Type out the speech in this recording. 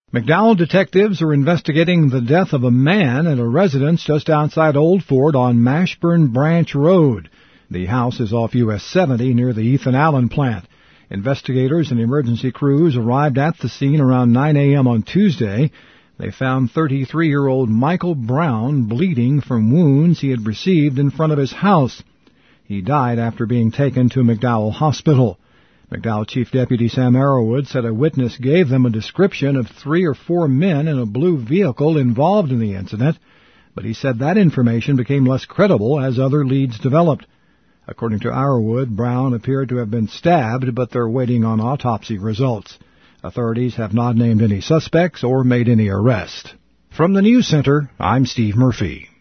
McDowell detectives are investigating the death of a man at a residence just outside Old Fort on Mashburn Branch Road. The house is off US 70 near the Ethan Allen plant. Investigators and emergency crews arrived at the scene around 9 a.m. on Tuesday. They found 33-year-old Michael Brown bleeding from wounds he had received in front of his house. He died after being taken to McDowell Hospital. McDowell Chief Deputy Sam Arrowwood said a witness gave them a description of 3 or 4 men in a blue vehicle involved in the incident, but he said that information became less credible as other leads developed. According to Arrowwood, Brown appeared to have been stabbed, but they're waiting on autopsy results. Authorities have not named any suspects or made any arrest. From the News Center, I'm Steve Murphy.